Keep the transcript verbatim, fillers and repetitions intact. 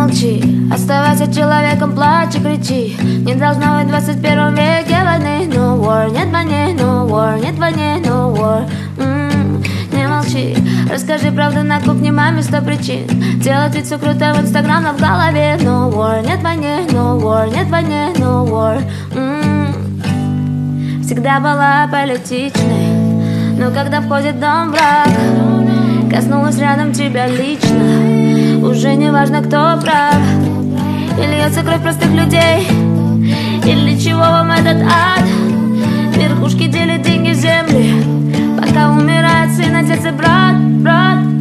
молчи, оставайся человеком, плачь и кричи. Не должно быть в двадцать первом веке войны. No war, нет войны, no war, нет войны, no war. М-м, Не молчи, расскажи правду на кухне маме сто причин. Делать вид все круто в инстаграм, но в голове. No war, нет войны, no war, нет войны, no war. М-м, Всегда была политичной, но когда входит в дом враг, коснулась рядом тебя лично. Уже не важно, кто прав. И льется кровь простых людей. И для чего вам этот ад? Верхушки делят деньги земли, пока умирает сын, отец и брат, брат.